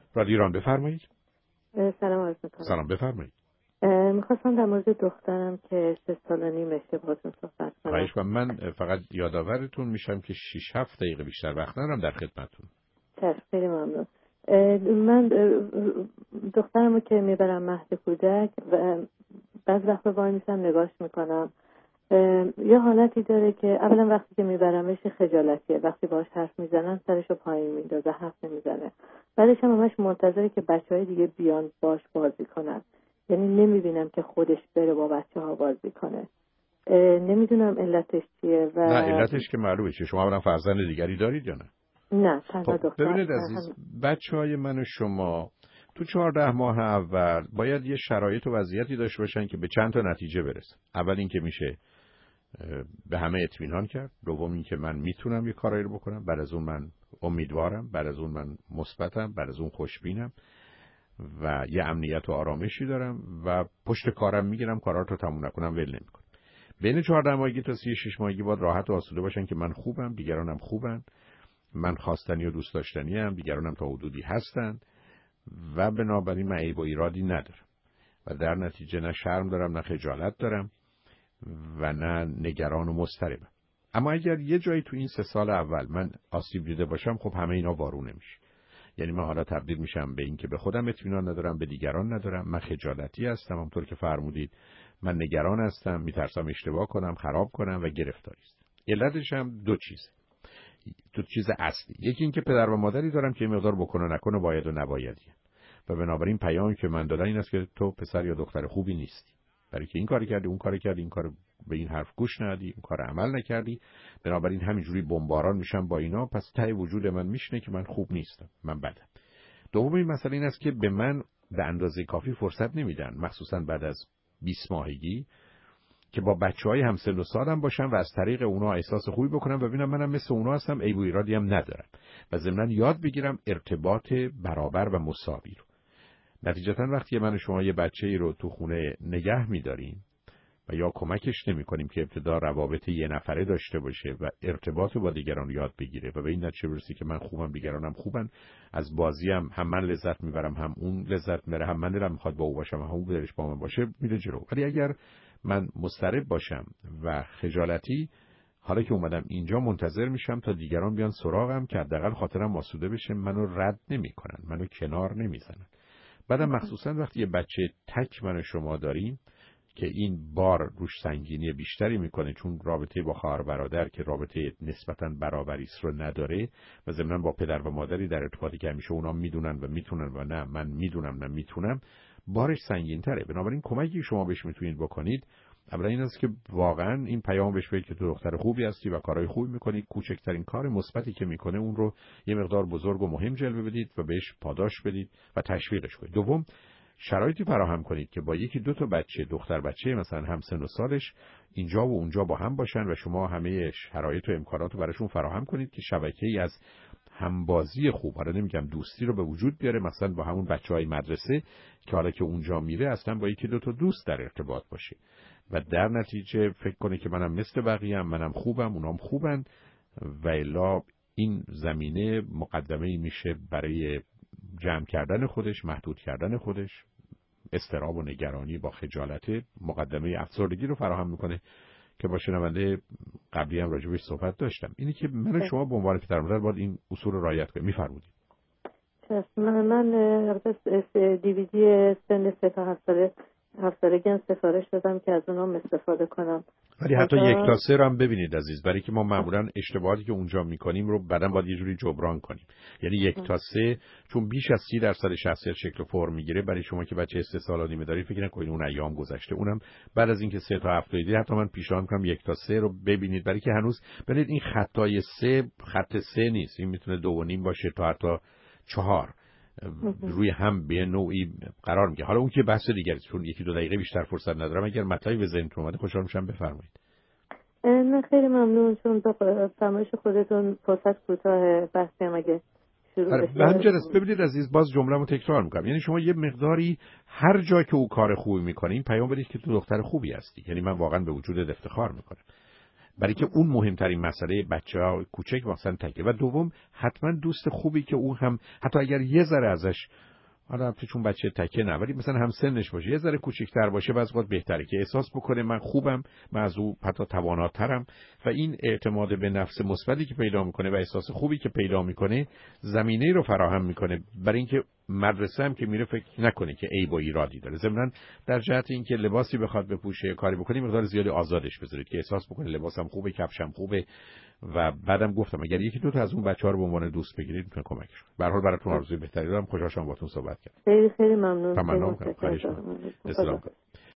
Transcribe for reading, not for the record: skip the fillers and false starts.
رادیو ایران، بفرمایید. سلام عرض می‌کنم. سلام، بفرمایید. می‌خواستم در مورد دخترم که 3 سال و نیم باهاتون صحبت کنم. خواهش کنم. من فقط یادآورتون میشم که 6-7 دقیقه بیشتر وقت ندارم در خدمتتون. خیلی ممنون. من دخترمو که میبرم مهد کودک و بعض وقتا وای میسم نگاش میکنم، یه حالتی داره که اولا وقتی که میبرمش خجالتیه، وقتی باهاش حرف میزنن سرشو پایین میندازه، حرف نمیزنه. بعدش هم همش منتظره که بچهای دیگه بیان باش بازی کنن، یعنی نمیبینم که خودش بره با بچه‌ها بازی کنه. نمیدونم علتش چیه. و نه، علتش که معلومه. شما الان فرزند دیگری دارید یا نه؟ نه، تنها دختر. ببینید عزیز، بچه‌های من و شما تو 14 ماه اول باید یه شرایط و وضعیتی داشته باشن که به چند تا نتیجه برسن. اول این که میشه به همه اطمینان کرد، دوم این که من میتونم یه کارایی رو بکنم، بعد از اون من امیدوارم، بعد از اون من مثبتم، بعد از اون خوشبینم و یه امنیت و آرامشی دارم و پشت کارم میگیرم، کارا رو تموم نکنم ول نمیکنم. بین 14 ماهگی تا 36 ماهگی باید راحت و آسوده باشن که من خوبم، دیگرانم خوبن، من خواستنی و دوست داشتنی ام، دیگرانم تا حدودی هستن و بنابراین من عیب و ایرادی ندارم و در نتیجه نه شرم دارم نه خجالت دارم و نه نگران و مضطربم. اما اگر یه جایی تو این 3 سال اول من آسیب دیده باشم، خب همه اینا وارونه میشه. یعنی من حالا تبدیل میشم به این که به خودم اطمینان ندارم، به دیگران ندارم، من خجالتی هستم، همونطور که فرمودید من نگران هستم، میترسم اشتباه کنم، خراب کنم و گرفتاری است. علتش هم دو چیز اصلی. یکی این که پدر و مادری دارم که این مقدار بکنه نکنه، باید و نبایدیه و بنابراین پیامی که من دادن این است که تو پسر یا دختر خوبی نیستی، برای که این کاری کردی، اون کاری کردی، این کارو به این حرف گوش ندادی، این کار عمل نکردی، بنابراین همینجوری بمباران میشم با اینا، پس ته وجود من میشنه که من خوب نیستم، من بدم. دومین مسئله این است که به من به اندازه کافی فرصت نمیدن، مخصوصا بعد از 20 ماهگی، که با بچهای همسن و سالم باشم و از طریق اونا احساس خوبی بکنم و ببینم منم مثل اونا هستم، عیب و ایرادی هم ندارم و ضمناً یاد بگیرم ارتباط برابر و مساوی رو. نتیجتاً وقتی من و شما یه بچه‌ای رو تو خونه نگه می‌داریم و یا کمکش نمی‌کنیم که ابتدا روابط یه نفره داشته باشه و ارتباط با دیگران یاد بگیره و به این نتیجه برسه که من خوبم، دیگرانم خوبن، از بازیم هم من لذت میبرم، هم اون لذت میبره، هم من دلم می‌خواد با او باشم، هم اون دلش با من باشه، میره جلو. ولی اگر من مضطرب باشم و خجالتی، حالا که اومدم اینجا منتظر میشم تا دیگران بیان سراغم که حداقل خاطرم آسوده بشه، منو رد نمی‌کنن، منو کنار نمیزنن. بعدم مخصوصا وقتی یه بچه تک من و شما داریم که این بار روش سنگینی بیشتری میکنه، چون رابطه با خواهر برادر که رابطه نسبتاً برابری رو نداره و ضمناً با پدر و مادری در ارتباطی که همیشه اونا میدونن و میتونن و نه من میدونم نه میتونم، بارش سنگین تره. بنابراین کمکی شما بهش میتونید بکنید اولا این است که واقعا این پیام بهش بدید که تو دختر خوبی هستی و کارهای خوبی میکنی، کوچکترین کار مثبتی که میکنه اون رو یه مقدار بزرگ و مهم جلوه بدید و بهش پاداش بدید و تشویقش کنید. دوم، شرایطی فراهم کنید که با یکی دو تا بچه، دختر بچه مثلا همسن و سالش اینجا و اونجا با هم باشن و شما همه شرایط و امکانات رو براشون فراهم کنید که شبکه‌ای از همبازی خوب، حالا نمیگم دوستی، رو به وجود بیاره، مثلا با همون بچهای مدرسه که حالا که اونجا میره اصلا با یکی دو تا دوست در ارتباط باشه و در نتیجه فکر کنه که منم مثل بقیه‌ام، منم خوبم، اونام خوبن و الا این زمینه مقدمه‌ای میشه برای جمع کردن خودش، محدود کردن خودش، اضطراب و نگرانی با خجالت، مقدمه افسردگی رو فراهم میکنه که با شنونده قبلی هم راجع بهش صحبت داشتم. اینی که من و شما به عنوان پدر مادر باید این اصول رو رعایت کنیم. میفرمودید. من دیویدی سن 3 تا 7 سالگی سفارش دادم که از اونام استفاده کنم. ولی حتی 1 تا 3 رو هم ببینید عزیز، برای که ما معمولا اشتباهاتی که اونجا میکنیم رو بعداً باید یه جوری جبران کنیم. یعنی 1 تا 3 چون بیش از 30% شخصیت شکل و فرم میگیره، برای شما که بچه 3 سال و نیمه داری فکر نکنید اون ایام گذشته. اونم بعد از اینکه 3 تا 7 دیدید، حتی من پیشنهاد میکنم 1 تا 3 رو ببینید، برای که هنوز ببینید این خطای 3 خط 3 نیست، این میتونه 2.5 باشه تا حتی 4 روی هم به نوعی قرار میگه. حالا اون که بحث دیگه است، چون 1-2 دقیقه بیشتر فرصت ندارم. اگر مطلبی به ذهنتون اومده خوشحال میشم بفرمایید. نه خیلی ممنون، چون با فرمایش خودتون فرصت کوتاه بحثی هم اگه شروع بشه. همینجاست. ببینید عزیز، باز جمله‌مو تکرار میکنم، یعنی شما یه مقداری هر جا که او کار خوبی میکنه این پیام بدید که تو دختر خوبی هستی، یعنی من واقعا به وجودت افتخار میکنم. برای که اون مهمترین مسئله بچه‌ها کوچک مثلا تکه. و دوم حتما دوست خوبی که اون هم حتی اگر یه ذره ازش، حالا چون بچه تکه نه ولی مثلا هم سنش باشه، یه ذره کوچیک‌تر باشه، بعضی وقت بهتره که احساس بکنه من خوبم، من از او حتی تواناترم. و این اعتماد به نفس مثبتی که پیدا میکنه و احساس خوبی که پیدا میکنه زمینه رو فراهم میکنه برای اینکه مدرسه هم که میره فکر نکنه که عیب و ایرادی داره. ضمن در جهت اینکه لباسی بخواد بپوشه، کاری بکنه، مقدار زیادی آزادش بذارید که احساس بکنه لباسم خوبه، کفشم خوبه. و بعدم گفتم اگر یکی دو تا از اون بچه‌ها رو به عنوان دوست بگیرید میتونه کمکش کنه. به هر حال براتون آرزوی بهتری دارم. خوشحال شدم باهاتون صحبت کردم. خیلی خیلی ممنون. تمام. خواهش می‌کنم.